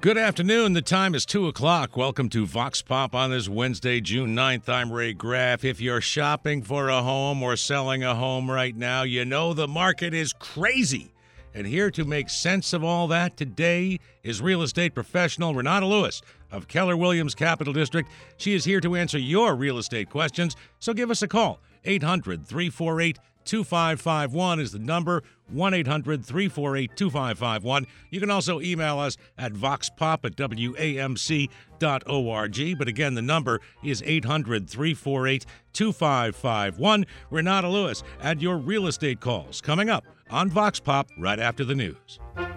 Good afternoon. The time is 2 o'clock. Welcome to Vox Pop on this Wednesday, June 9th. I'm Ray Graff. If you're shopping for a home or selling a home right now, you know the market is crazy. And here to make sense of all that today is real estate professional Renata Lewis of Keller Williams Capital District. She is here to answer your real estate questions, so give us a call. 800-348-2551 is the number, 1-800-348-2551. You can also email us at voxpop@wamc.org. But again, the number is 800-348-2551. Renata Lewis and your real estate calls coming up on Vox Pop right after the news.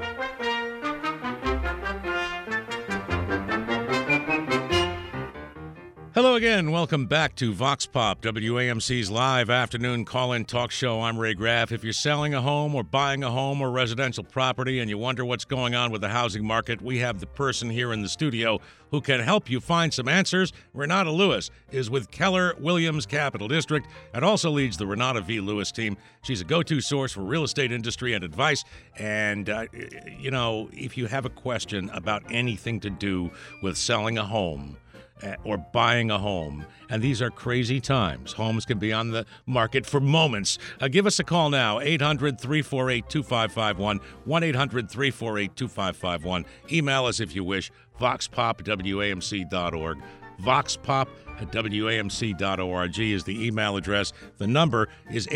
Hello again. Welcome back to Vox Pop, WAMC's live afternoon call-in talk show. I'm Ray Graff. If you're selling a home or buying a home or residential property and you wonder what's going on with the housing market, we have the person here in the studio who can help you find some answers. Renata Lewis is with Keller Williams Capital District and also leads the Renata V. Lewis team. She's a go-to source for real estate industry and advice. And, if you have a question about anything to do with selling a home, or buying a home, and these are crazy times. Homes can be on the market for moments. Give us a call now, 800-348-2551, 1-800-348-2551. Email us if you wish, voxpop@wamc.org. voxpop@wamc.org is the email address. The number is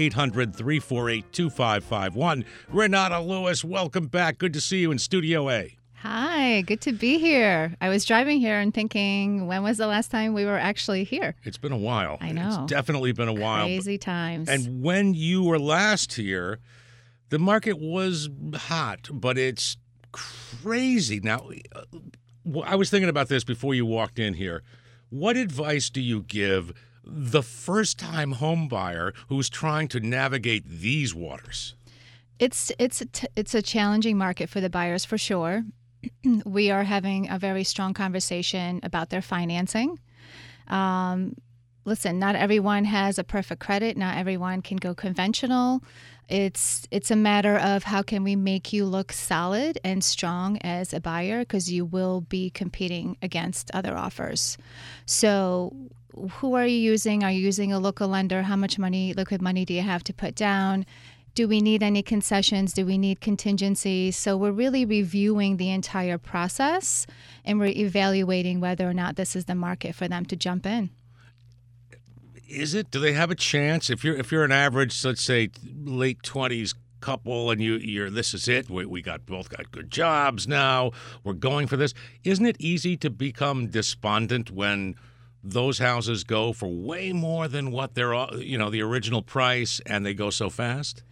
800-348-2551. Renata Lewis, welcome back. Good to see you in Studio A. Hi, good to be here. I was driving here and thinking, when was the last time we were actually here? It's been a while. I know. It's definitely been a while. Crazy times. And when you were last here, the market was hot, but it's crazy. Now, I was thinking about this before you walked in here. What advice do you give the first-time home buyer who's trying to navigate these waters? It's a challenging market for the buyers for sure. We are having a very strong conversation about their financing. Listen, not everyone has a perfect credit. Not everyone can go conventional. It's a matter of how can we make you look solid and strong as a buyer, because you will be competing against other offers. So who are you using? Are you using a local lender? How much liquid money do you have to put down? Do we need any concessions? Do we need contingencies? So we're really reviewing the entire process, and we're evaluating whether or not this is the market for them to jump in. Is it? Do they have a chance? If you're an average, let's say, late 20s couple, and you're this is it. We both got good jobs now. We're going for this. Isn't it easy to become despondent when those houses go for way more than what they're, the original price, and they go so fast?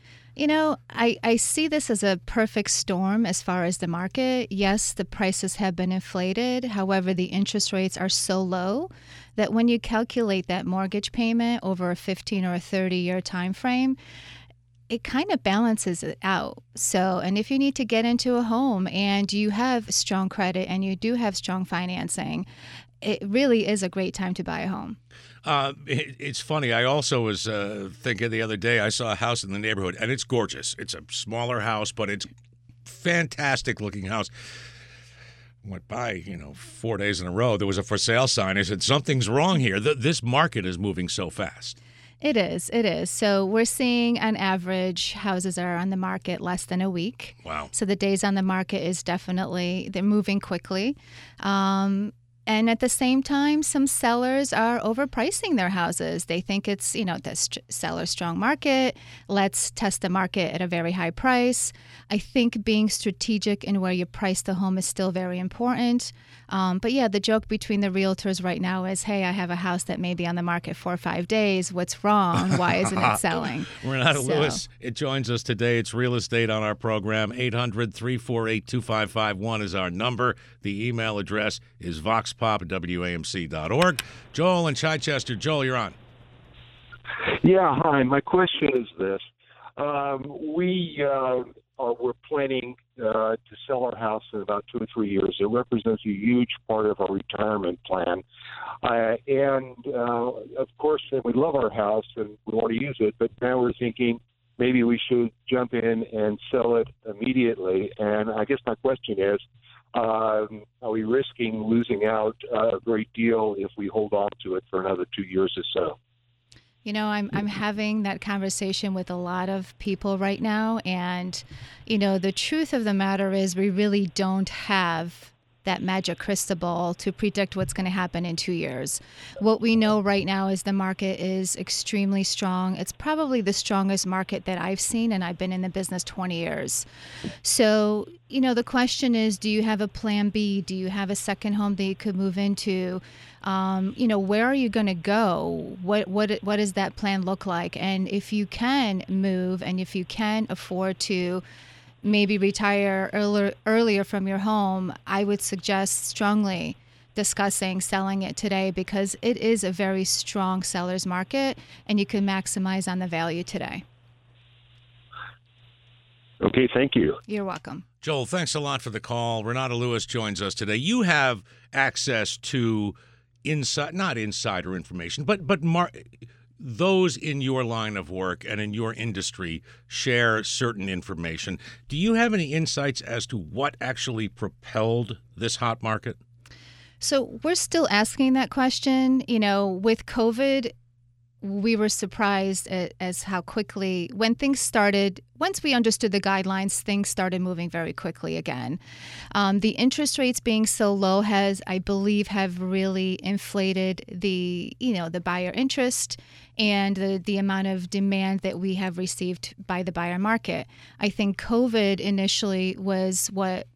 I see this as a perfect storm as far as the market. Yes, the prices have been inflated. However, the interest rates are so low that when you calculate that mortgage payment over a 15 or a 30-year time frame, it kind of balances it out. So, and if you need to get into a home and you have strong credit and you do have strong financing, it really is a great time to buy a home. It's funny. I also was thinking the other day, I saw a house in the neighborhood, and it's gorgeous. It's a smaller house, but it's fantastic looking house. Went by, 4 days in a row. There was a for sale sign. I said, something's wrong here. This market is moving so fast. It is. So we're seeing on average houses are on the market less than a week. Wow. So the days on the market is definitely, they're moving quickly. And at the same time, some sellers are overpricing their houses. They think it's, the seller's strong market. Let's test the market at a very high price. I think being strategic in where you price the home is still very important. But yeah, the joke between the realtors right now is, hey, I have a house that may be on the market 4 or 5 days. What's wrong? Why isn't it selling? Renata Lewis, it joins us today. It's real estate on our program. 800-348-2551 is our number. The email address is voxpop@wamc.org. Joel in Chichester. Joel, you're on. Yeah, hi. My question is this. We're planning to sell our house in about 2 or 3 years. It represents a huge part of our retirement plan. Of course, we love our house and we want to use it, but now we're thinking maybe we should jump in and sell it immediately. And I guess my question is, Are we risking losing out a great deal if we hold on to it for another 2 years or so? You know, I'm having that conversation with a lot of people right now, and the truth of the matter is we really don't have that magic crystal ball to predict what's going to happen in 2 years. What we know right now is the market is extremely strong. It's probably the strongest market that I've seen, and I've been in the business 20 years. So, the question is, do you have a plan B? Do you have a second home that you could move into? Where are you going to go? What does that plan look like? And if you can move, and if you can afford to maybe retire earlier from your home, I would suggest strongly discussing selling it today, because it is a very strong seller's market and you can maximize on the value today. Okay, thank you. You're welcome. Joel, thanks a lot for the call. Renata Lewis joins us today. You have access to not insider information, but those in your line of work and in your industry share certain information. Do you have any insights as to what actually propelled this hot market? So we're still asking that question. With COVID, we were surprised as how quickly, when things started, once we understood the guidelines, things started moving very quickly again. The interest rates being so low I believe, have really inflated the buyer interest and the amount of demand that we have received by the buyer market. I think COVID initially was what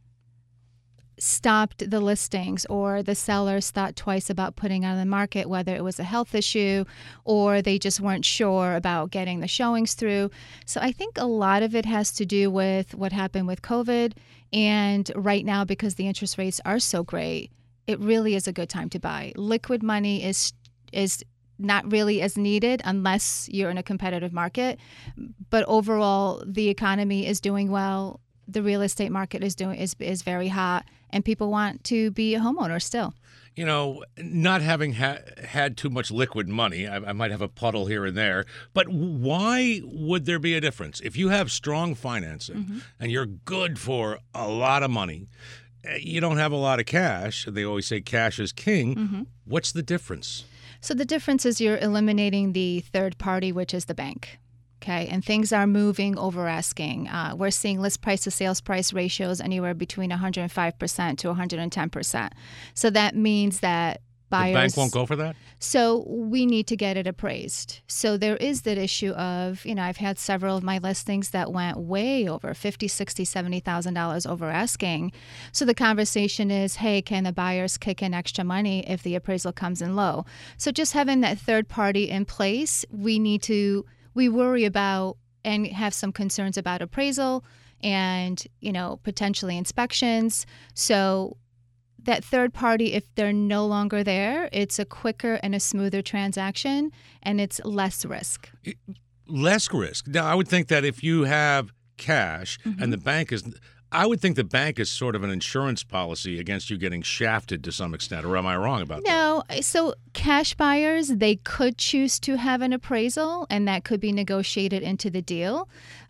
stopped the listings, or the sellers thought twice about putting on the market, whether it was a health issue or they just weren't sure about getting the showings through. So I think a lot of it has to do with what happened with COVID. And right now, because the interest rates are so great, it really is a good time to buy. Liquid money is not really as needed unless you're in a competitive market. But overall, the economy is doing well. The real estate market is very hot, and people want to be a homeowner still. Not having had too much liquid money, I might have a puddle here and there, but why would there be a difference? If you have strong financing and you're good for a lot of money, you don't have a lot of cash, they always say cash is king, what's the difference? So the difference is you're eliminating the third party, which is the bank. Okay, and things are moving over asking. We're seeing list price to sales price ratios anywhere between 105% to 110%. So that means that buyers... The bank won't go for that? So we need to get it appraised. So there is that issue of, I've had several of my listings that went way over $50,000, $60,000, $70,000 over asking. So the conversation is, hey, can the buyers kick in extra money if the appraisal comes in low? So just having that third party in place, we worry about and have some concerns about appraisal and, potentially inspections. So that third party, if they're no longer there, it's a quicker and a smoother transaction, and it's less risk. Less risk. Now, I would think that if you have cash and the bank is... I would think the bank is sort of an insurance policy against you getting shafted to some extent, or am I wrong about that? No. So cash buyers, they could choose to have an appraisal, and that could be negotiated into the deal.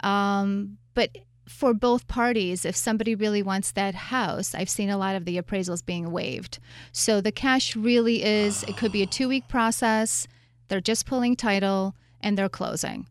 But for both parties, if somebody really wants that house, I've seen a lot of the appraisals being waived. So the cash really is, it could be a 2-week process. They're just pulling title, and they're closing.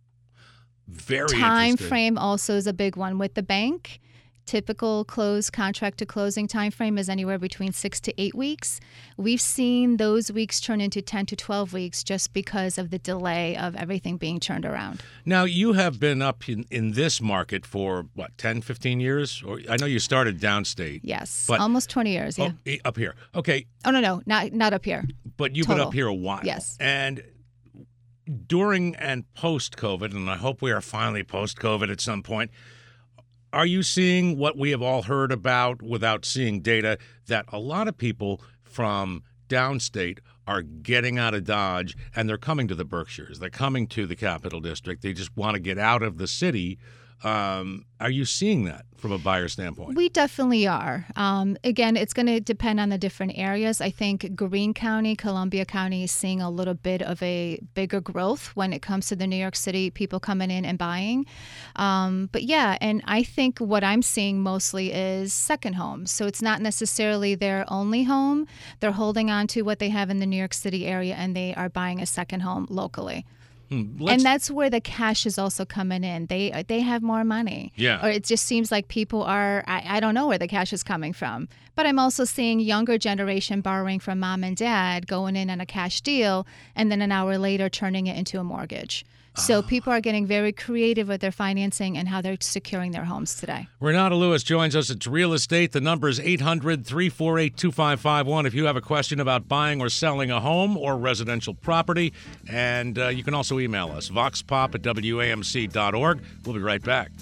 Very Time interesting. frame also is a big one with the bank. Typical contract to closing time frame is anywhere between 6 to 8 weeks. We've seen those weeks turn into 10 to 12 weeks just because of the delay of everything being turned around. Now, you have been up in this market for, 10, 15 years? Or I know you started downstate. Yes, but, almost 20 years, yeah. Up here. Okay. Oh, no, not up here. But you've Total. been up here a while. Yes. And during and post-COVID, and I hope we are finally post-COVID at some point, are you seeing what we have all heard about without seeing data, that a lot of people from downstate are getting out of Dodge and they're coming to the Berkshires? They're coming to the Capital District. They just want to get out of the city Are you seeing that from a buyer standpoint? We definitely are. Again, it's going to depend on the different areas. I think Greene County, Columbia County is seeing a little bit of a bigger growth when it comes to the New York City people coming in and buying. But yeah, and I think what I'm seeing mostly is second homes. So it's not necessarily their only home. They're holding on to what they have in the New York City area and they are buying a second home locally. And that's where the cash is also coming in. They have more money. Yeah. Or it just seems like people are, I don't know where the cash is coming from. But I'm also seeing younger generation borrowing from mom and dad, going in on a cash deal, and then an hour later turning it into a mortgage. So people are getting very creative with their financing and how they're securing their homes today. Renata Lewis joins us. It's Real Estate. The number is 800-348-2551 if you have a question about buying or selling a home or residential property. And you can also email us, voxpop@wamc.org. We'll be right back.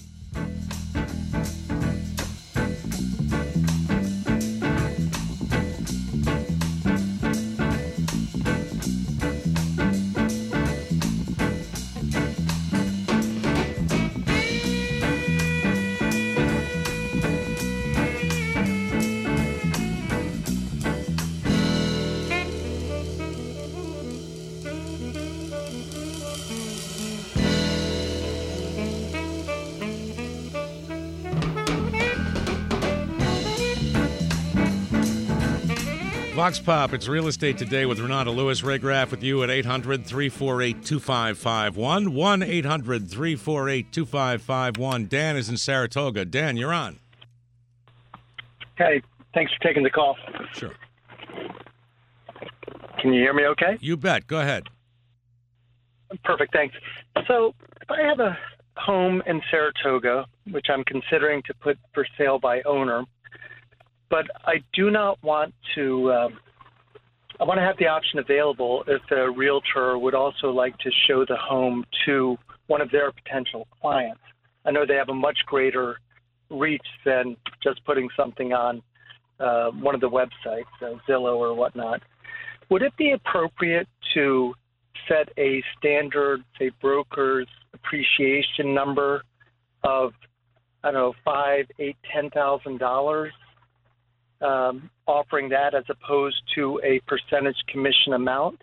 Vox Pop, it's Real Estate Today with Renata Lewis. Ray Graff with you at 800-348-2551. 1-800-348-2551. Dan is in Saratoga. Dan, you're on. Hey, thanks for taking the call. Sure. Can you hear me okay? You bet. Go ahead. Perfect, thanks. So if I have a home in Saratoga, which I'm considering to put for sale by owner, but I do not want to I want to have the option available if the realtor would also like to show the home to one of their potential clients. I know they have a much greater reach than just putting something on one of the websites, Zillow or whatnot. Would it be appropriate to set a standard, say, broker's appreciation number of, I don't know, $5,000, $8,000, $10,000? Offering that as opposed to a percentage commission amount?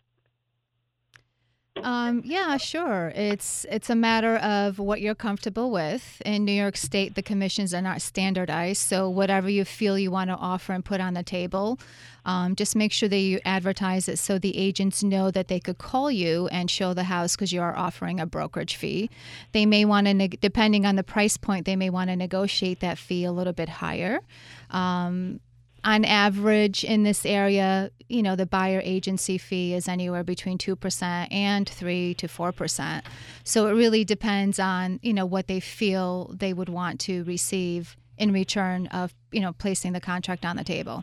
Yeah, sure. It's a matter of what you're comfortable with. In New York State, the commissions are not standardized, so whatever you feel you want to offer and put on the table, just make sure that you advertise it so the agents know that they could call you and show the house because you are offering a brokerage fee. They may want to, depending on the price point, they may want to negotiate that fee a little bit higher. On average in this area, you know, the buyer agency fee is anywhere between 2% and 3 to 4%. So it really depends on, you know, what they feel they would want to receive in return of, you know, placing the contract on the table.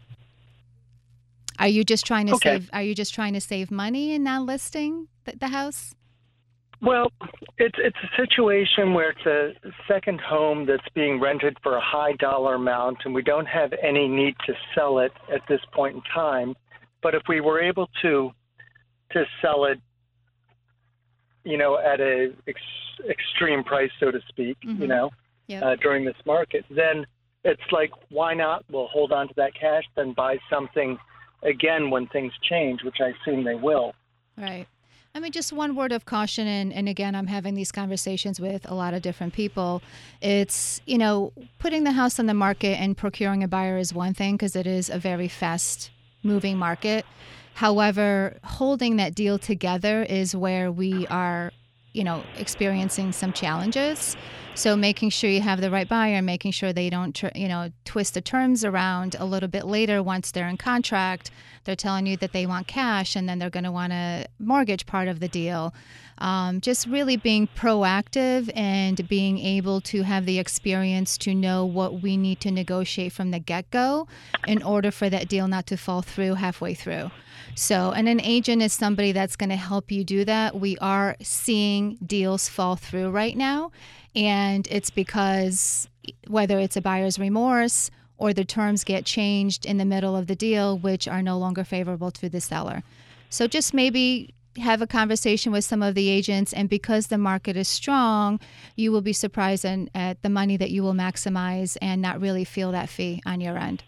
Are you just trying to save money and not listing the house? Well, it's a situation where it's a second home that's being rented for a high dollar amount, and we don't have any need to sell it at this point in time. But if we were able to sell it, you know, at a extreme price, so to speak, you know, during this market, then it's like, why not? We'll hold on to that cash, then buy something again when things change, which I assume they will. Right. I mean, just one word of caution, and again, I'm having these conversations with a lot of different people. It's, you know, putting the house on the market and procuring a buyer is one thing because it is a very fast-moving market. However, holding that deal together is where we are, you know, experiencing some challenges. So making sure you have the right buyer, making sure they don't, twist the terms around a little bit later once they're in contract. They're telling you that they want cash and then they're going to want a mortgage part of the deal. Just really being proactive and being able to have the experience to know what we need to negotiate from the get-go in order for that deal not to fall through halfway through. So, and an agent is somebody that's going to help you do that. We are seeing deals fall through right now, and it's because whether it's a buyer's remorse or the terms get changed in the middle of the deal, which are no longer favorable to the seller. So just maybe have a conversation with some of the agents, and because the market is strong, you will be surprised at the money that you will maximize and not really feel that fee on your end.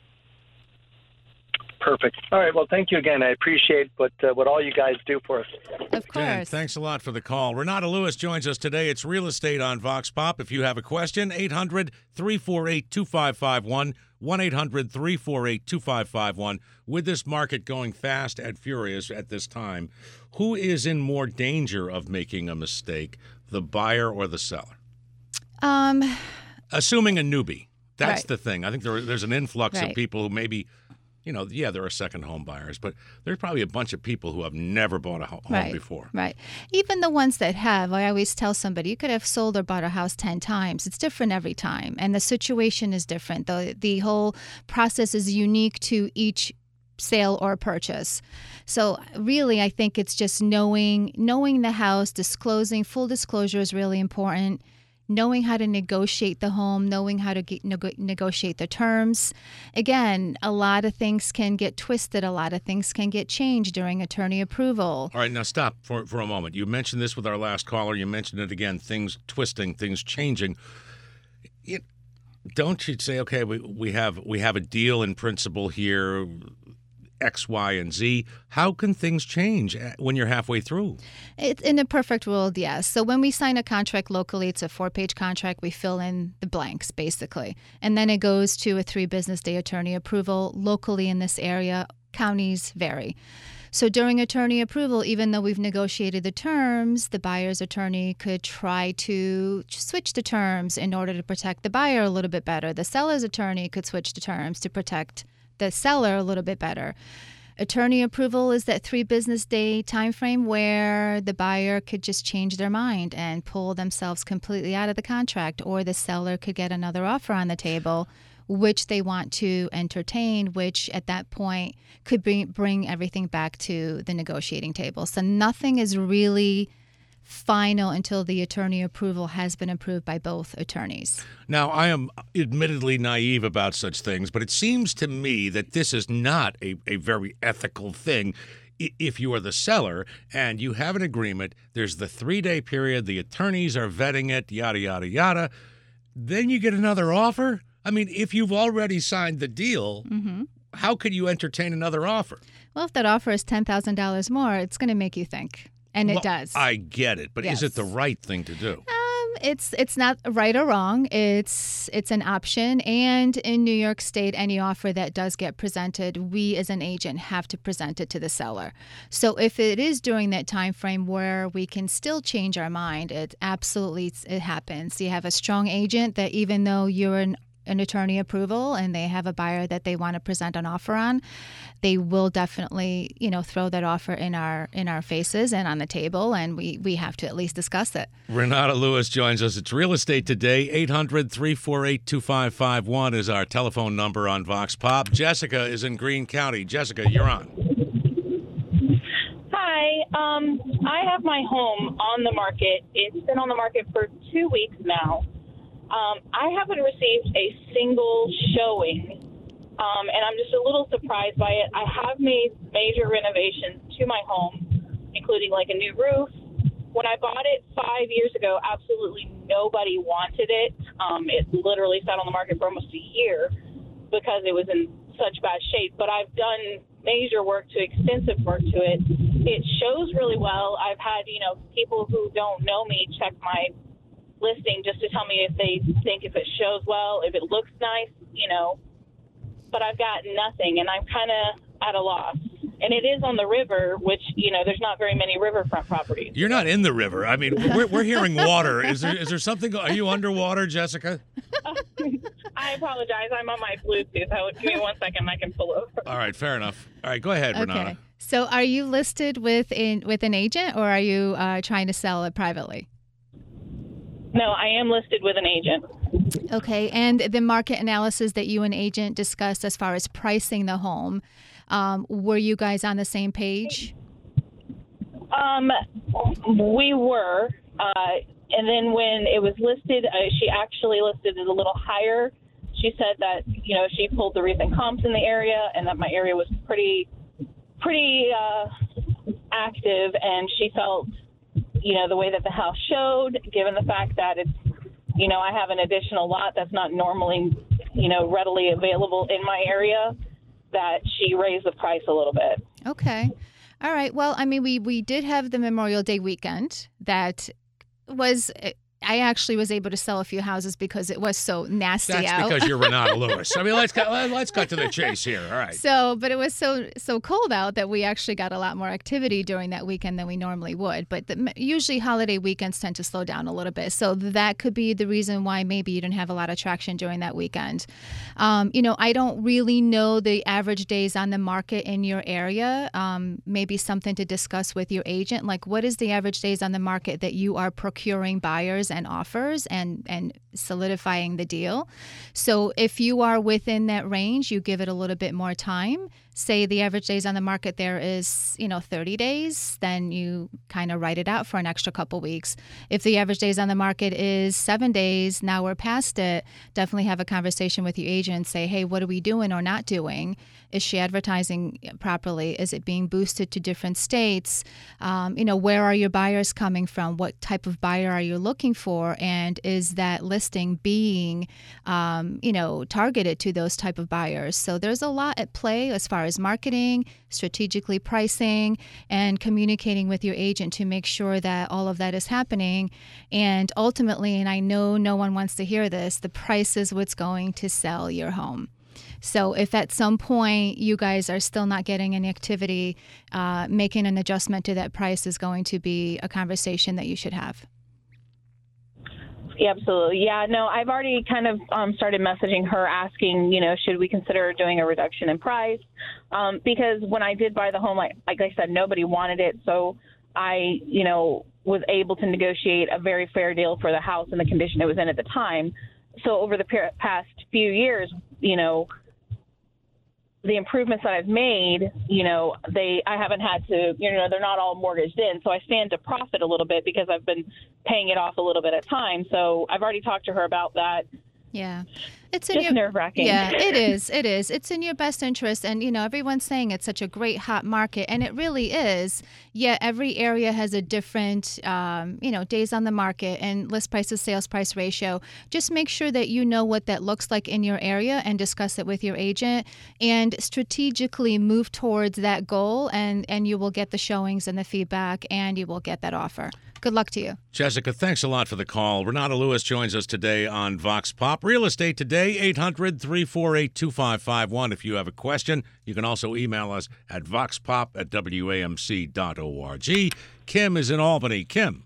Perfect. All right. Well, thank you again. I appreciate what all you guys do for us. Of course. Jen, thanks a lot for the call. Renata Lewis joins us today. It's Real Estate on Vox Pop. If you have a question, 800-348-2551, 1-800-348-2551. With this market going fast and furious at this time, who is in more danger of making a mistake, the buyer or the seller? Assuming a newbie. That's right. the thing. I think there's an influx Right. of people who maybe, there are second home buyers, but there's probably a bunch of people who have never bought a home before. Right. Even the ones that have, I always tell somebody, you could have sold or bought a house 10 times. It's different every time, and the situation is different. The whole process is unique to each sale or purchase. So really, I think it's just knowing the house, full disclosure is really important. Knowing how to negotiate the home, knowing how to negotiate the terms. Again, a lot of things can get twisted. A lot of things can get changed during attorney approval. All right, now stop for a moment. You mentioned this with our last caller. You mentioned it again, things twisting, things changing. Don't you say, okay, we have a deal in principle here, X, Y, and Z. How can things change when you're halfway through? In a perfect world, yes. So when we sign a contract locally, it's a 4-page contract. We fill in the blanks, basically. And then it goes to a 3-business-day attorney approval. Locally in this area, counties vary. So during attorney approval, even though we've negotiated the terms, the buyer's attorney could try to switch the terms in order to protect the buyer a little bit better. The seller's attorney could switch the terms to protect the seller a little bit better. Attorney approval is that 3-business-day time frame where the buyer could just change their mind and pull themselves completely out of the contract, or the seller could get another offer on the table, which they want to entertain, which at that point could bring everything back to the negotiating table. So nothing is really final until the attorney approval has been approved by both attorneys. Now, I am admittedly naive about such things, but it seems to me that this is not a very ethical thing. If you are the seller and you have an agreement, there's the 3-day period, the attorneys are vetting it, yada, yada, yada. Then you get another offer? I mean, if you've already signed the deal, how could you entertain another offer? Well, if that offer is $10,000 more, it's going to make you think. And it does. I get it, but Yes. Is it the right thing to do? It's not right or wrong. It's an option. And in New York State, any offer that does get presented, we as an agent have to present it to the seller. So if it is during that time frame where we can still change our mind, it happens. You have a strong agent that even though you're an attorney approval and they have a buyer that they want to present an offer on, they will definitely, throw that offer in our faces and on the table, and we have to at least discuss it. Renata Lewis joins us. It's Real Estate Today. 800-348-2551 is our telephone number on Vox Pop. Jessica is in Greene County. Jessica, you're on. Hi. I have my home on the market. It's been on the market for 2 weeks now. I haven't received a single showing, and I'm just a little surprised by it. I have made major renovations to my home, including like a new roof. When I bought it 5 years ago, absolutely nobody wanted it. It literally sat on the market for almost a year because it was in such bad shape. But I've done major work to extensive work to it. It shows really well. I've had, people who don't know me check my listing just to tell me if they think if it shows well, if it looks nice, but I've got nothing, and I'm kind of at a loss. And it is on the river, which, there's not very many riverfront properties. You're not in the river. I mean, we're hearing water. Is there something? Are you underwater, Jessica? I apologize. I'm on my Bluetooth. Give me 1 second. I can pull over. All right, fair enough. All right, go ahead, Renata. Okay. So are you listed with an agent, or are you trying to sell it privately? No, I am listed with an agent. Okay, and the market analysis that you and agent discussed as far as pricing the home, were you guys on the same page? We were, and then when it was listed, she actually listed it a little higher. She said that, she pulled the recent comps in the area and that my area was pretty active, and she felt, the way that the house showed, given the fact that it's, I have an additional lot that's not normally, readily available in my area, that she raised the price a little bit. Okay. All right. Well, I mean, we did have the Memorial Day weekend that was. I actually was able to sell a few houses because it was so nasty out. That's because you're Renata Lewis. I mean, let's cut to the chase here. All right. But it was so cold out that we actually got a lot more activity during that weekend than we normally would. But usually holiday weekends tend to slow down a little bit. So that could be the reason why maybe you didn't have a lot of traction during that weekend. I don't really know the average days on the market in your area. Maybe something to discuss with your agent. Like, what is the average days on the market that you are procuring buyers and offers and solidifying the deal? So if you are within that range, you give it a little bit more time. Say the average days on the market there is, 30 days, then you kind of write it out for an extra couple weeks. If the average days on the market is 7 days, now we're past it, definitely have a conversation with your agent. Say, hey, what are we doing or not doing? Is she advertising properly? Is it being boosted to different states? Where are your buyers coming from? What type of buyer are you looking for? And is that listing being, targeted to those type of buyers? So there's a lot at play as far as marketing, strategically pricing, and communicating with your agent to make sure that all of that is happening. And ultimately, and I know no one wants to hear this, the price is what's going to sell your home. So if at some point you guys are still not getting any activity, making an adjustment to that price is going to be a conversation that you should have. Yeah, absolutely. Yeah, no, I've already kind of started messaging her asking, should we consider doing a reduction in price? Because when I did buy the home, like I said, nobody wanted it. So I, was able to negotiate a very fair deal for the house and the condition it was in at the time. So over the past few years, the improvements that I've made, I haven't had to, they're not all mortgaged in. So I stand to profit a little bit because I've been paying it off a little bit at a time. So I've already talked to her about that. Yeah. It's nerve-wracking. Yeah, it is. It is. It's in your best interest. And, everyone's saying it's such a great hot market, and it really is. Yet every area has a different, days on the market and list price to sales price ratio. Just make sure that you know what that looks like in your area and discuss it with your agent and strategically move towards that goal, and you will get the showings and the feedback, and you will get that offer. Good luck to you. Jessica, thanks a lot for the call. Renata Lewis joins us today on Vox Pop. Real Estate Today, 800-348-2551. If you have a question, you can also email us at voxpop@wamc.org. Kim is in Albany. Kim.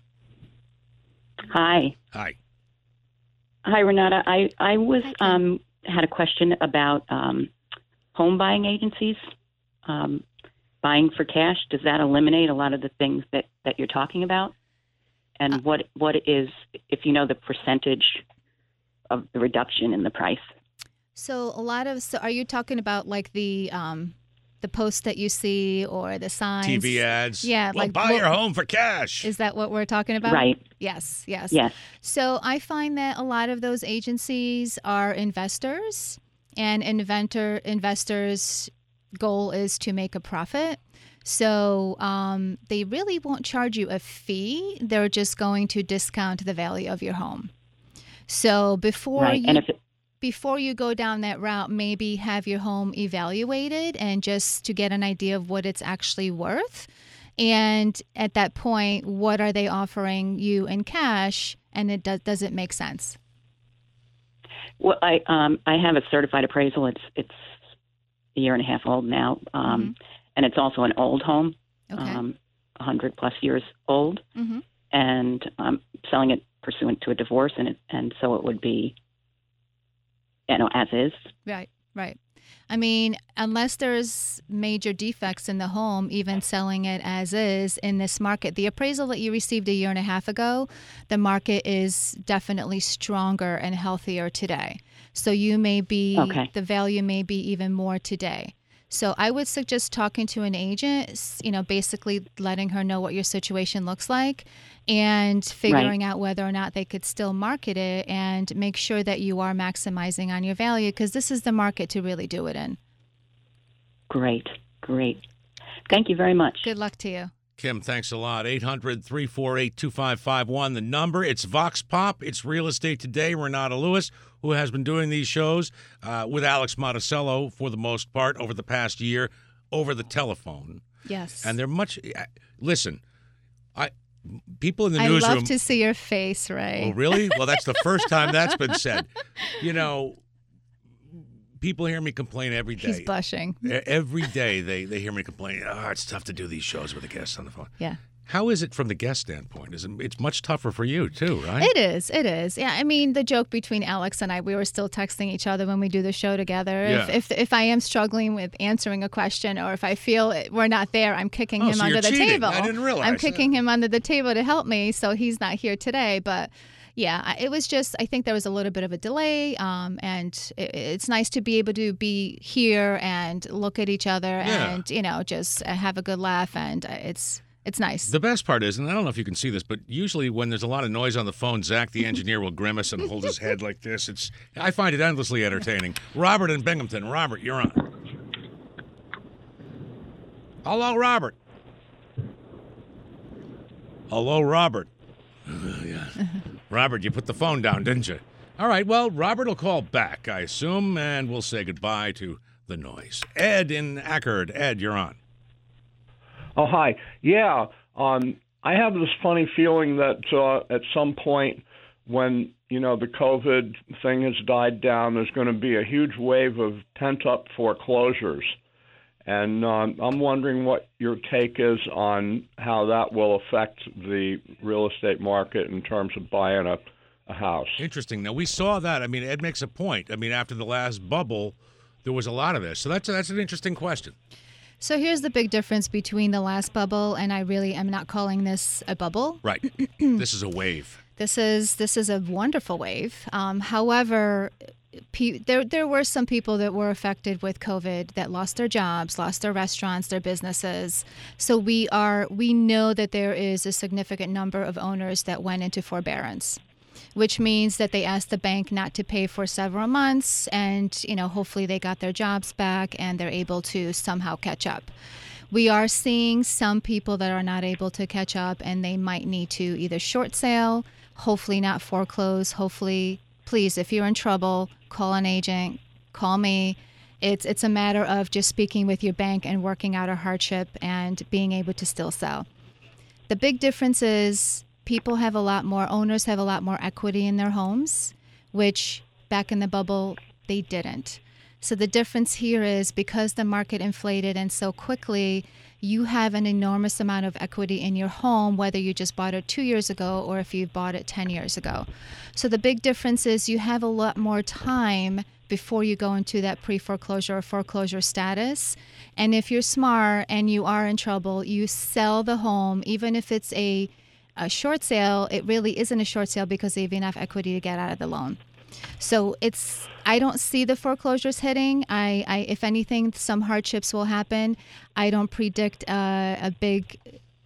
Hi. Hi. Hi, Renata. I had a question about home buying agencies. Buying for cash, does that eliminate a lot of the things that you're talking about? And what is, if you know, the percentage of the reduction in the price? So are you talking about like the posts that you see or the signs? TV ads. Yeah. Buy your home for cash. Is that what we're talking about? Right. Yes. Yes. So I find that a lot of those agencies are investors, and investors' goal is to make a profit. So they really won't charge you a fee. They're just going to discount the value of your home. So before you go down that route, maybe have your home evaluated and just to get an idea of what it's actually worth. And at that point, what are they offering you in cash? And does it make sense? Well, I have a certified appraisal. It's a year and a half old now. And it's also an old home, 100 plus years old, and I'm selling it pursuant to a divorce, and so it would be, as is. Right. I mean, unless there's major defects in the home, even selling it as is in this market, the appraisal that you received a year and a half ago, the market is definitely stronger and healthier today. So the value may be even more today. So I would suggest talking to an agent, basically letting her know what your situation looks like and figuring out whether or not they could still market it, and make sure that you are maximizing on your value, because this is the market to really do it in. Great. Thank you very much. Good luck to you. Kim, thanks a lot. 800-348-2551, the number. It's Vox Pop. It's Real Estate Today. Renata Lewis, who has been doing these shows with Alex Monticello for the most part over the past year over the telephone. Yes. And they're much – listen, people in the newsroom – I love to see your face, Ray. Oh, really? Well, that's the first time that's been said. You know – people hear me complain every day. He's blushing. Every day they hear me complain, it's tough to do these shows with a guest on the phone. Yeah. How is it from the guest standpoint? It's much tougher for you, too, right? It is. Yeah, I mean, the joke between Alex and I, we were still texting each other when we do the show together. Yeah. If I am struggling with answering a question or if I feel we're not there, I'm kicking him under the cheating. table. I didn't realize I'm kicking him under the table to help me, so he's not here today. But yeah, it was just, I think there was a little bit of a delay, and it's nice to be able to be here and look at each other and, just have a good laugh, and it's nice. The best part is, and I don't know if you can see this, but usually when there's a lot of noise on the phone, Zach, the engineer, will grimace and hold his head like this. I find it endlessly entertaining. Robert in Binghamton. Robert, you're on. Hello, Robert. Hello, Robert. Yeah. Robert, you put the phone down, didn't you? All right, well, Robert will call back, I assume, and we'll say goodbye to the noise. Ed in Ackerd. Ed, you're on. Oh, hi. Yeah, I have this funny feeling that at some point when, the COVID thing has died down, there's going to be a huge wave of pent-up foreclosures. And I'm wondering what your take is on how that will affect the real estate market in terms of buying a house. Interesting. Now, we saw that. I mean, Ed makes a point. I mean, after the last bubble, there was a lot of this. So that's an interesting question. So here's the big difference between the last bubble, and I really am not calling this a bubble. Right. This is a wave. This is a wonderful wave. However, there were some people that were affected with COVID that lost their jobs, lost their restaurants, their businesses. So we know that there is a significant number of owners that went into forbearance, which means that they asked the bank not to pay for several months, and hopefully they got their jobs back and they're able to somehow catch up. We are seeing some people that are not able to catch up, and they might need to either short sale, hopefully not foreclose. Hopefully, please, if you're in trouble, call an agent, call me. It's a matter of just speaking with your bank and working out a hardship and being able to still sell. The big difference is owners have a lot more equity in their homes, which back in the bubble, they didn't. So the difference here is because the market inflated and so quickly, you have an enormous amount of equity in your home, whether you just bought it 2 years ago or if you bought it 10 years ago. So the big difference is you have a lot more time before you go into that pre-foreclosure or foreclosure status. And if you're smart and you are in trouble, you sell the home, even if it's a short sale. It really isn't a short sale because they have enough equity to get out of the loan. So I don't see the foreclosures hitting. If anything, some hardships will happen. I don't predict a big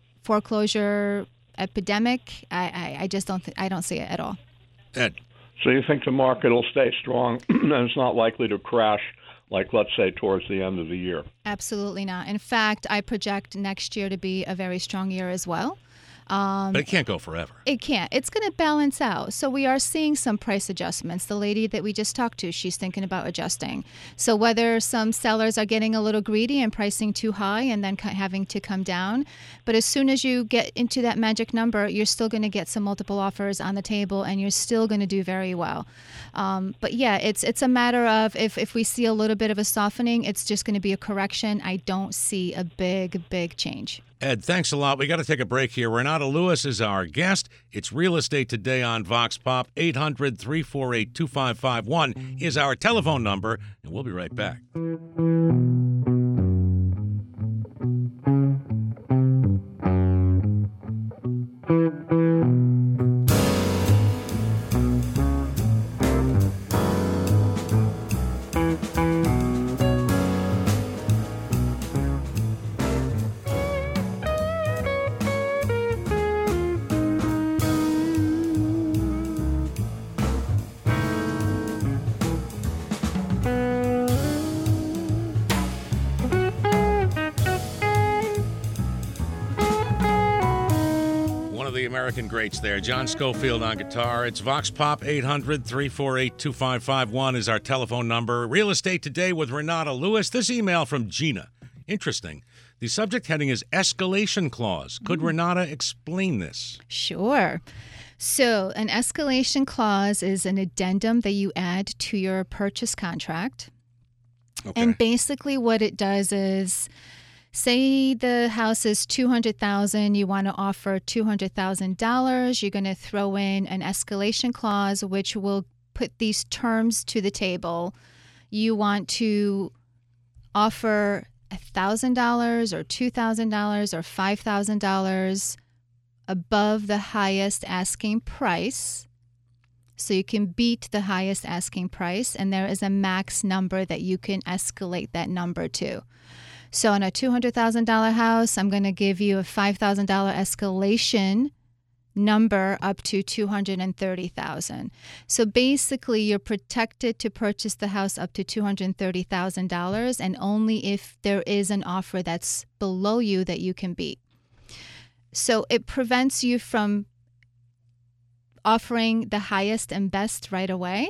foreclosure epidemic. I just don't see it at all. Ed. So you think the market will stay strong and it's not likely to crash, like, let's say, towards the end of the year? Absolutely not. In fact, I project next year to be a very strong year as well. But it can't go forever. It can't. It's going to balance out. So we are seeing some price adjustments. The lady that we just talked to, she's thinking about adjusting. So whether some sellers are getting a little greedy and pricing too high and then having to come down, but as soon as you get into that magic number, you're still going to get some multiple offers on the table and you're still going to do very well. But yeah, it's a matter of if we see a little bit of a softening, it's just going to be a correction. I don't see a big change. Ed, thanks a lot. We got to take a break here. Renata Lewis is our guest. It's Real Estate Today on Vox Pop. 800-348-2551 is our telephone number, and we'll be right back. American greats there. John Schofield on guitar. It's Vox Pop. 800-348-2551 is our telephone number. Real Estate Today with Renata Lewis. This email from Gina. Interesting. The subject heading is escalation clause. Could Renata explain this? Sure. So an escalation clause is an addendum that you add to your purchase contract. Okay. And basically what it does is, say the house is $200,000, you want to offer $200,000, you're going to throw in an escalation clause which will put these terms to the table. You want to offer $1,000 or $2,000 or $5,000 above the highest asking price. So you can beat the highest asking price, and there is a max number that you can escalate that number to. So on a $200,000 house, I'm going to give you a $5,000 escalation number up to $230,000. So basically, you're protected to purchase the house up to $230,000, and only if there is an offer that's below you that you can beat. So it prevents you from offering the highest and best right away,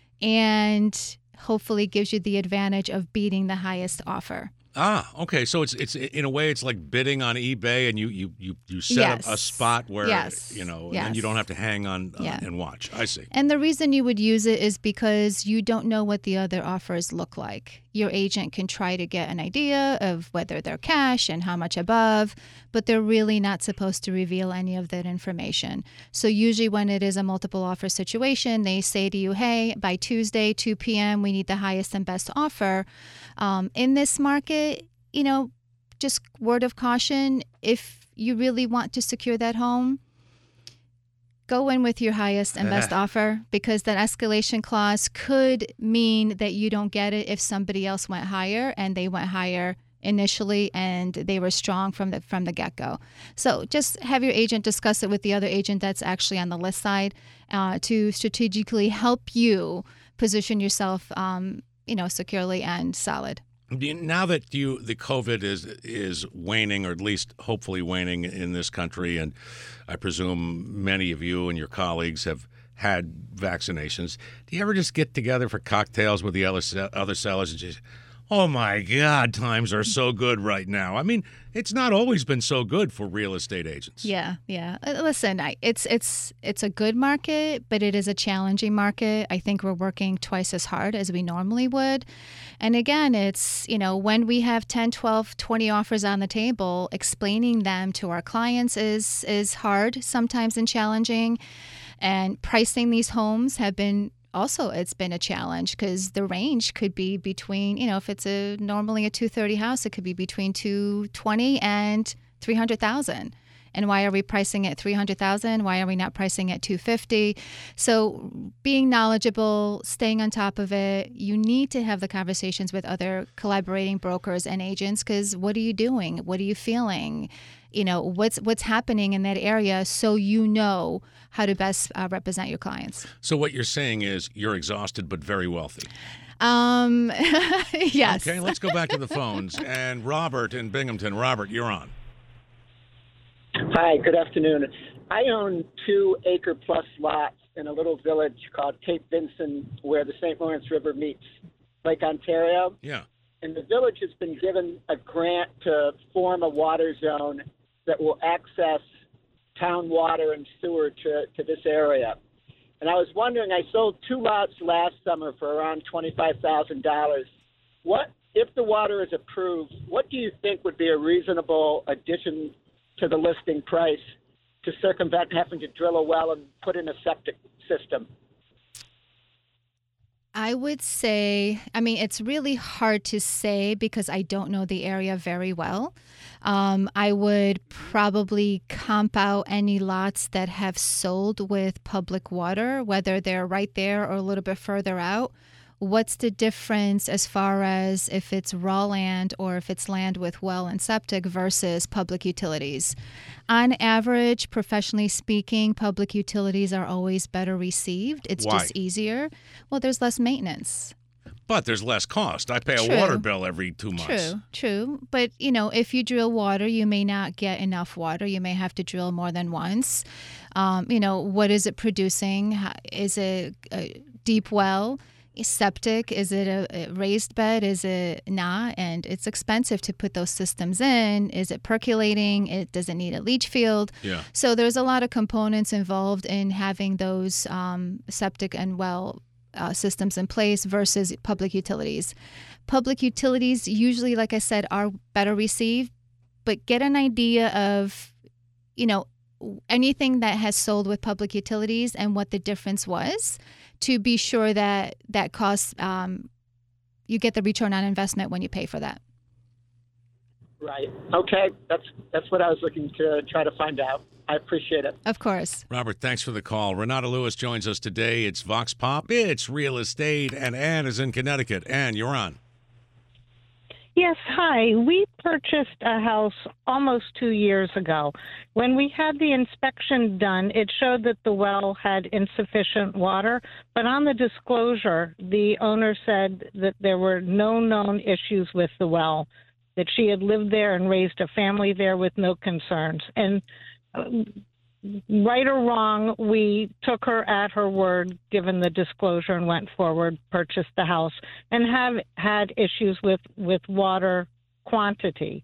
and hopefully gives you the advantage of beating the highest offer. Ah, okay. So it's in a way it's like bidding on eBay, and you set up a spot where and then you don't have to hang on and watch. I see. And the reason you would use it is because you don't know what the other offers look like. Your agent can try to get an idea of whether they're cash and how much above, but they're really not supposed to reveal any of that information. So usually when it is a multiple offer situation, they say to you, hey, by Tuesday, 2 p.m., we need the highest and best offer. In this market, just word of caution, if you really want to secure that home, go in with your highest and best offer, because that escalation clause could mean that you don't get it if somebody else went higher, and they went higher initially and they were strong from the get-go. So just have your agent discuss it with the other agent that's actually on the list side to strategically help you position yourself securely and solid. Now that the COVID is waning, or at least hopefully waning in this country, and I presume many of you and your colleagues have had vaccinations, do you ever just get together for cocktails with the other sellers and just, oh my God, times are so good right now? I mean, it's not always been so good for real estate agents. Yeah. Listen, it's a good market, but it is a challenging market. I think we're working twice as hard as we normally would. And again, it's, when we have 10, 12, 20 offers on the table, explaining them to our clients is hard sometimes and challenging. And pricing these homes it's been a challenge, because the range could be between, if it's normally a 230 house, it could be between 220 and 300,000. And why are we pricing at 300,000? Why are we not pricing at 250? So being knowledgeable, staying on top of it, you need to have the conversations with other collaborating brokers and agents, because what are you doing? What are you feeling? What's happening in that area, so you know how to best represent your clients. So what you're saying is you're exhausted but very wealthy. Yes. Okay, let's go back to the phones. And Robert in Binghamton. Robert, you're on. Hi, good afternoon. I own 2-acre-plus lots in a little village called Cape Vincent, where the St. Lawrence River meets Lake Ontario. Yeah. And the village has been given a grant to form a water zone that will access town water and sewer to this area. And I was wondering, I sold 2 lots last summer for around $25,000. What, if the water is approved, what do you think would be a reasonable addition to the listing price to circumvent having to drill a well and put in a septic system? I would say, it's really hard to say because I don't know the area very well. I would probably comp out any lots that have sold with public water, whether they're right there or a little bit further out. What's the difference as far as if it's raw land or if it's land with well and septic versus public utilities? On average, professionally speaking, public utilities are always better received. It's just easier. Well, there's less maintenance. But there's less cost. I pay a water bill every 2 months. True. But, if you drill water, you may not get enough water. You may have to drill more than once. What is it producing? Is it a deep well? Septic? Is it a raised bed? Is it not? And it's expensive to put those systems in. Is it percolating? Does it need a leach field? Yeah. So there's a lot of components involved in having those septic and well systems in place versus public utilities. Public utilities usually, like I said, are better received, but get an idea of, anything that has sold with public utilities and what the difference was, to be sure that costs, you get the return on investment when you pay for that. Right. Okay. That's what I was looking to try to find out. I appreciate it. Of course. Robert, thanks for the call. Renata Lewis joins us today. It's Vox Pop. It's real estate, and Ann is in Connecticut. Ann, you're on. Yes, hi. We purchased a house almost 2 years ago. When we had the inspection done, it showed that the well had insufficient water, but on the disclosure, the owner said that there were no known issues with the well, that she had lived there and raised a family there with no concerns. And right or wrong, we took her at her word, given the disclosure, and went forward, purchased the house, and have had issues with water quantity.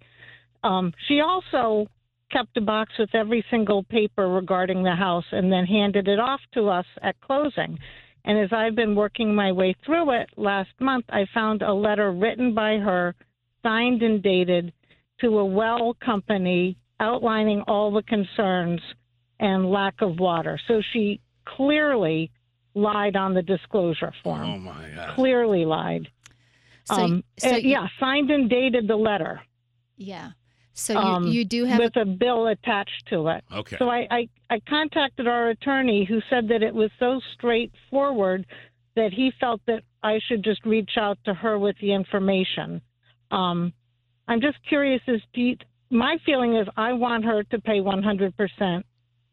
She also kept a box with every single paper regarding the house and then handed it off to us at closing. And as I've been working my way through it, last month I found a letter written by her, signed and dated, to a well company outlining all the concerns and lack of water. So she clearly lied on the disclosure form. Oh, my God. Clearly lied. Signed and dated the letter. Yeah. So you do have... With a bill attached to it. Okay. So I contacted our attorney, who said that it was so straightforward that he felt that I should just reach out to her with the information. I'm just curious my feeling is I want her to pay 100%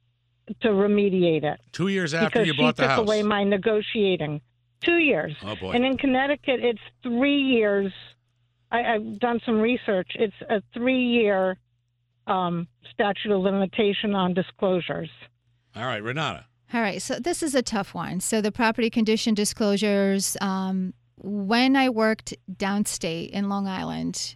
to remediate it. 2 years after you bought the house. Because she took away my negotiating. 2 years. Oh, boy. And in Connecticut, it's 3 years. I've done some research. It's a 3-year statute of limitation on disclosures. All right, Renata. All right, so this is a tough one. So the property condition disclosures, when I worked downstate in Long Island,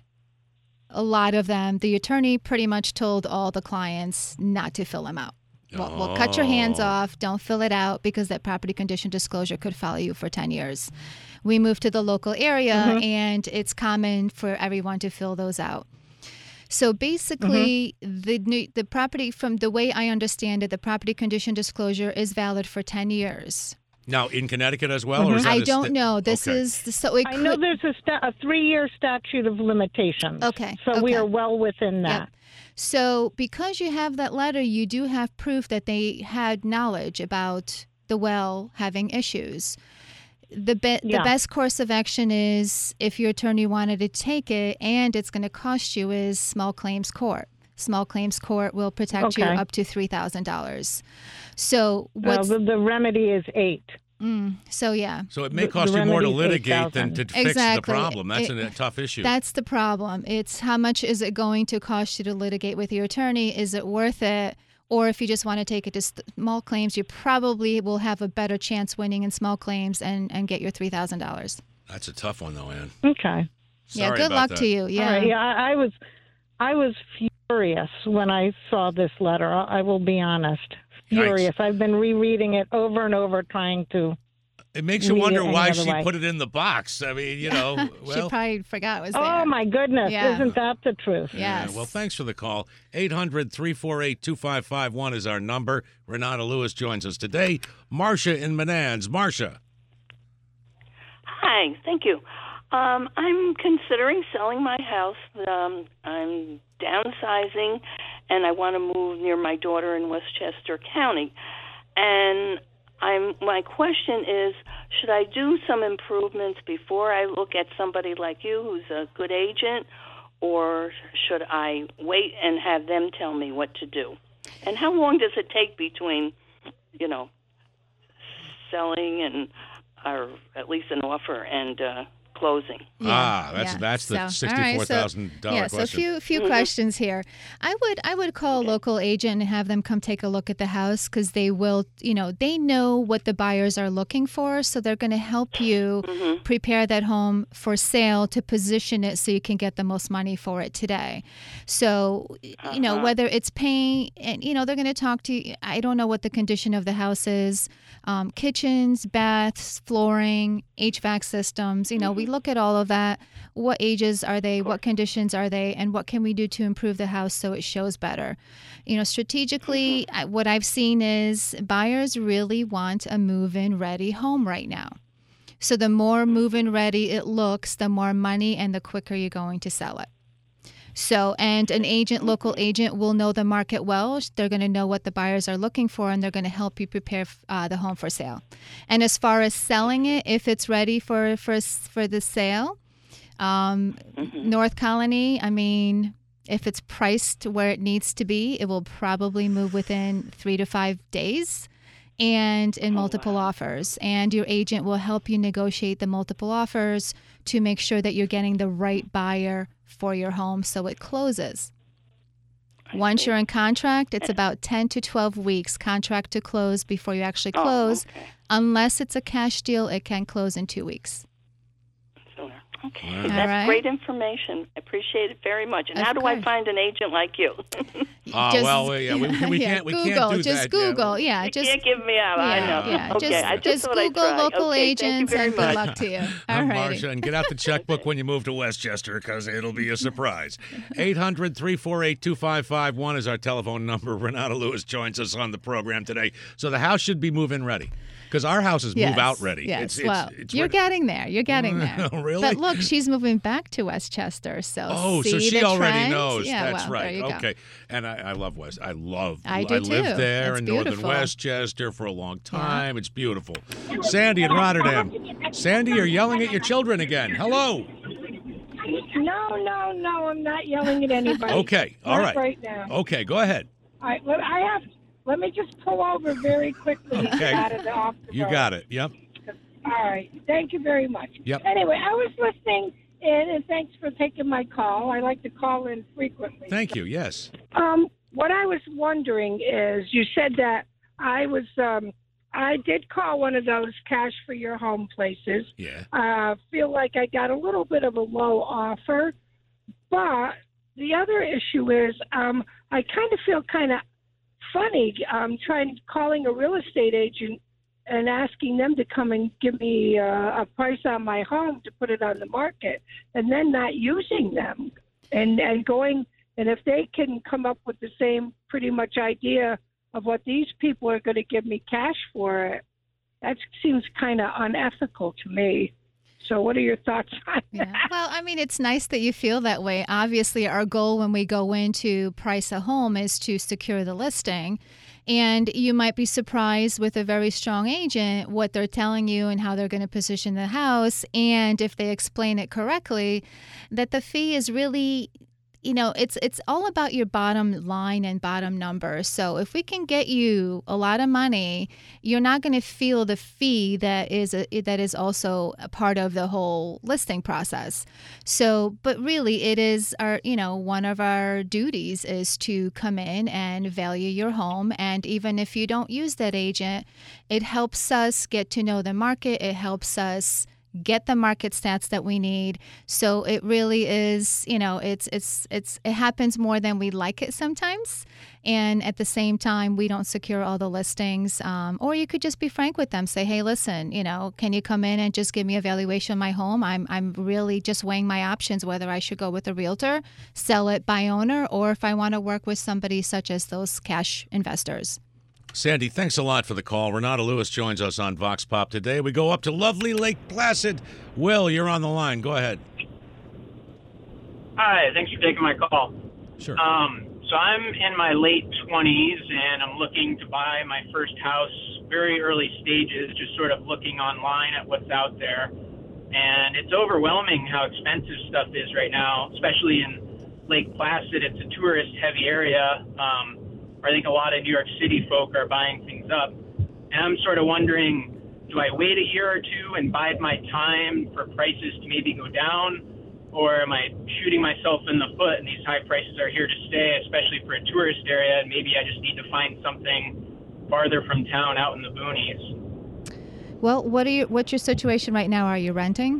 a lot of them, the attorney pretty much told all the clients not to fill them out. Well, cut your hands off. Don't fill it out, because that property condition disclosure could follow you for 10 years. We moved to the local area, and it's common for everyone to fill those out. So basically, the property, from the way I understand it, the property condition disclosure is valid for 10 years. Now, in Connecticut as well? Or is that I don't know. This is... So it I know there's a 3-year statute of limitations. Okay. So we are well within that. Yep. So because you have that letter, you do have proof that they had knowledge about the well having issues. The best course of action is, if your attorney wanted to take it and it's going to cost you, is small claims court. Small claims court will protect you up to $3,000. So the remedy is $8,000. So yeah. So it may cost you more to litigate than to fix the problem. That's a tough issue. That's the problem. It's how much is it going to cost you to litigate with your attorney? Is it worth it? Or if you just want to take it to small claims, you probably will have a better chance winning in small claims and get your $3,000. That's a tough one, though, Ann. Okay. Yeah. Good luck to you. Yeah. All right. Yeah. I was furious when I saw this letter. I will be honest. Furious. I've been rereading it over and over, trying to. It makes you wonder why she put it in the box. I mean, well. She probably forgot it was there. Oh, my goodness. Yeah. Isn't that the truth? Yes. Yeah, well, thanks for the call. 800-348-2551 is our number. Renata Lewis joins us today. Marcia in Menands. Marcia. Hi. Thank you. I'm considering selling my house. I'm downsizing, and I want to move near my daughter in Westchester County. And my question is, should I do some improvements before I look at somebody like you who's a good agent, or should I wait and have them tell me what to do? And how long does it take between, selling or at least an offer and closing. That's the $64,000 question. So a few questions here. I would call a local agent and have them come take a look at the house, because they will, they know what the buyers are looking for, so they're going to help you prepare that home for sale to position it so you can get the most money for it today. So, whether it's paint, and they're going to talk to you. I don't know what the condition of the house is. Kitchens, baths, flooring, HVAC systems. We look at all of that. What ages are they? What conditions are they? And what can we do to improve the house so it shows better? Strategically, what I've seen is buyers really want a move-in ready home right now. So the more move-in ready it looks, the more money and the quicker you're going to sell it. So, and an agent, local agent, will know the market well. They're going to know what the buyers are looking for, and they're going to help you prepare the home for sale. And as far as selling it, if it's ready for the sale, North Colony, if it's priced where it needs to be, it will probably move within 3 to 5 days, and in multiple offers. And your agent will help you negotiate the multiple offers to make sure that you're getting the right buyer for your home so it closes. Once you're in contract, it's about 10 to 12 weeks contract to close before you actually close. Unless it's a cash deal, it can close in 2 weeks. Okay, All that's great information. I appreciate it very much. And how do I find an agent like you? We can't Google, do just that. Google, you can't give me out. I know. Yeah, Okay, just Google local agents, and good luck to you. All right, Marcia, and get out the checkbook when you move to Westchester, because it'll be a surprise. 800-348-2551 is our telephone number. Renata Lewis joins us on the program today. So the house should be move-in ready, because our house is move-out ready. Yes, you're getting there. You're getting there. Really? But look, she's moving back to Westchester, so so she the already trend? knows. Yeah, That's right. There you go. Okay. And I love West. I do lived too. there It's in beautiful. northern Westchester for a long time. It's beautiful. Sandy in Rotterdam. Sandy, you're yelling at your children again. Hello. No, I'm not yelling at anybody. Okay. All right. Right now. Okay, go ahead. All right. Let me just pull over very quickly out of the off the You road. got it. Yep. All right. Thank you very much. Yep. Anyway, I was listening in, and thanks for taking my call. I like to call in frequently. Thank you. Yes. What I was wondering is, you said that I did call one of those cash for your home places. Yeah. Feel like I got a little bit of a low offer, but the other issue is I kind of feel kind of funny calling a real estate agent and asking them to come and give me a price on my home to put it on the market, and then not using them and going. And if they can come up with the same pretty much idea of what these people are going to give me cash for it, that seems kind of unethical to me. So what are your thoughts on that? Well, it's nice that you feel that way. Obviously, our goal when we go in to price a home is to secure the listing. And you might be surprised with a very strong agent what they're telling you and how they're going to position the house. And if they explain it correctly, that the fee is really, it's all about your bottom line and bottom number. So if we can get you a lot of money, you're not going to feel the fee that is also a part of the whole listing process. So, but really it is one of our duties is to come in and value your home. And even if you don't use that agent, it helps us get to know the market. It helps us get the market stats that we need. So it really is, it happens more than we like it sometimes. And at the same time, we don't secure all the listings. Or you could just be frank with them. Say, hey, listen, can you come in and just give me a valuation of my home? I'm really just weighing my options, whether I should go with a realtor, sell it by owner, or if I want to work with somebody such as those cash investors. Sandy, thanks a lot for the call. Renata Lewis joins us on Vox Pop today. We go up to lovely Lake Placid. Will, you're on the line. Go ahead. Hi, thanks for taking my call. Sure. So I'm in my late 20s, and I'm looking to buy my first house, very early stages, just sort of looking online at what's out there. And it's overwhelming how expensive stuff is right now, especially in Lake Placid. It's a tourist-heavy area. I think a lot of New York City folk are buying things up. And I'm sort of wondering, Do I wait a year or two and bide my time for prices to maybe go down? Or am I shooting myself in the foot and these high prices are here to stay, especially for a tourist area, and maybe I just need to find something farther from town out in the boonies? Well, what's your situation right now? Are you renting?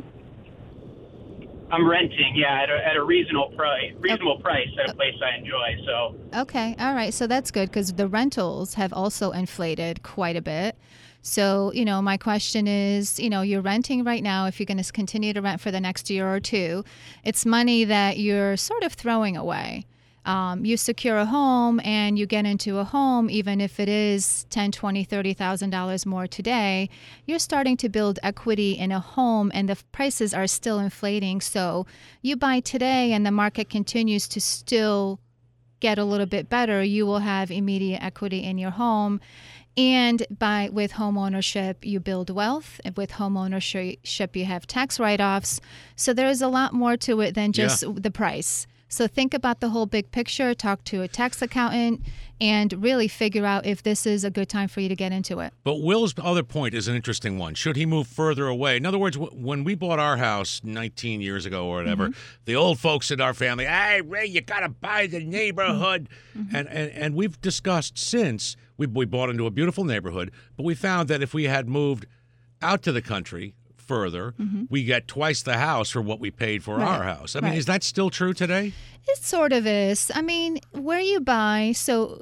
I'm renting, yeah, at a reasonable price at a place I enjoy. So okay, all right, so that's good because the rentals have also inflated quite a bit. So, my question is, you're renting right now. If you're going to continue to rent for the next year or two, it's money that you're sort of throwing away. You secure a home and you get into a home, even if it is $10,000, $20,000, $30,000 more today, you're starting to build equity in a home and the prices are still inflating. So you buy today and the market continues to still get a little bit better, you will have immediate equity in your home. And with home ownership, you build wealth. And with home ownership, you have tax write-offs. So there's a lot more to it than just the price. So think about the whole big picture, talk to a tax accountant, and really figure out if this is a good time for you to get into it. But Will's other point is an interesting one. Should he move further away? In other words, when we bought our house 19 years ago or whatever, the old folks in our family, hey, Ray, you got to buy the neighborhood. And we've discussed since, we bought into a beautiful neighborhood, but we found that if we had moved out to the country further, we get twice the house for what we paid for our house. I mean, is that still true today? It sort of is. I mean, where you buy, so,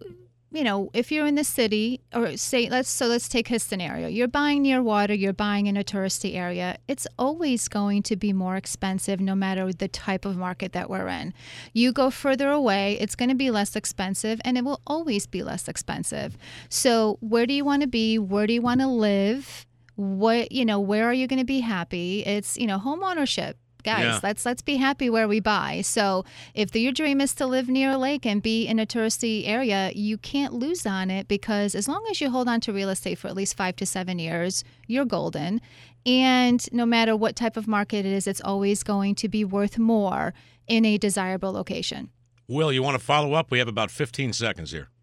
if you're in the city, or say, let's take his scenario. You're buying near water, you're buying in a touristy area. It's always going to be more expensive no matter the type of market that we're in. You go further away, it's going to be less expensive, and it will always be less expensive. So where do you want to be? Where do you want to live? Where are you going to be happy? It's, home ownership. Guys, let's be happy where we buy. So if your dream is to live near a lake and be in a touristy area, you can't lose on it because as long as you hold on to real estate for at least 5 to 7 years, you're golden. And no matter what type of market it is, it's always going to be worth more in a desirable location. Will, you want to follow up? We have about 15 seconds here.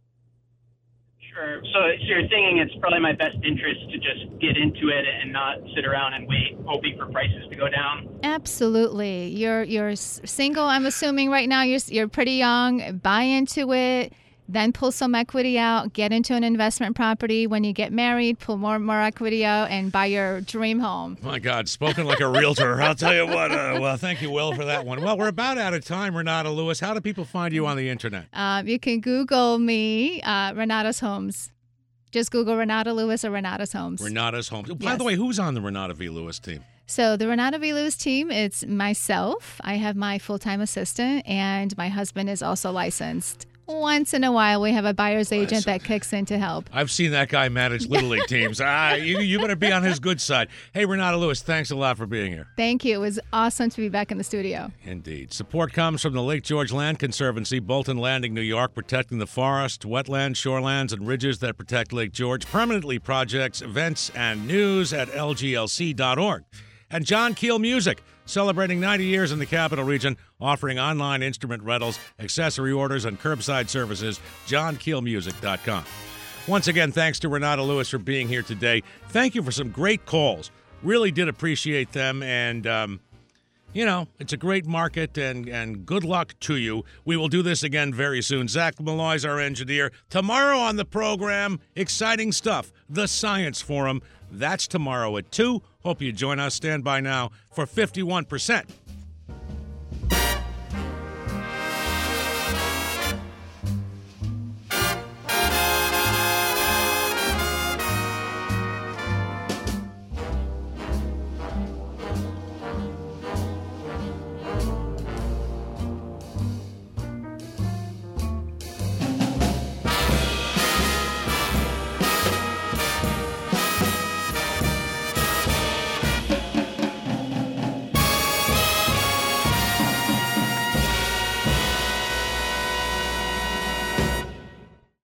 Sure. So you're thinking it's probably my best interest to just get into it and not sit around and wait, hoping for prices to go down? Absolutely. You're single, I'm assuming right now. You're pretty young. Buy into it. Then pull some equity out, get into an investment property. When you get married, pull more equity out and buy your dream home. My God, spoken like a realtor. I'll tell you what. Well, thank you, Will, for that one. Well, we're about out of time, Renata Lewis. How do people find you on the internet? You can Google me, Renata's Homes. Just Google Renata Lewis or Renata's Homes. Renata's Homes. By the way, who's on the Renata V. Lewis team? So the Renata V. Lewis team, it's myself. I have my full-time assistant, and my husband is also licensed. Once in a while, we have a buyer's agent that kicks in to help. I've seen that guy manage Little League teams. You better be on his good side. Hey, Renata Lewis, thanks a lot for being here. Thank you. It was awesome to be back in the studio. Indeed. Support comes from the Lake George Land Conservancy, Bolton Landing, New York, protecting the forests, wetlands, shorelands, and ridges that protect Lake George. Permanently projects, events, and news at lglc.org. And John Keel Music, celebrating 90 years in the Capital Region, offering online instrument rentals, accessory orders, and curbside services. JohnKeelMusic.com. Once again, thanks to Renata Lewis for being here today. Thank you for some great calls. Really did appreciate them. And, it's a great market, and good luck to you. We will do this again very soon. Zach Malloy's our engineer. Tomorrow on the program, exciting stuff. The Science Forum. That's tomorrow at 2. Hope you join us. Stand by now for 51%.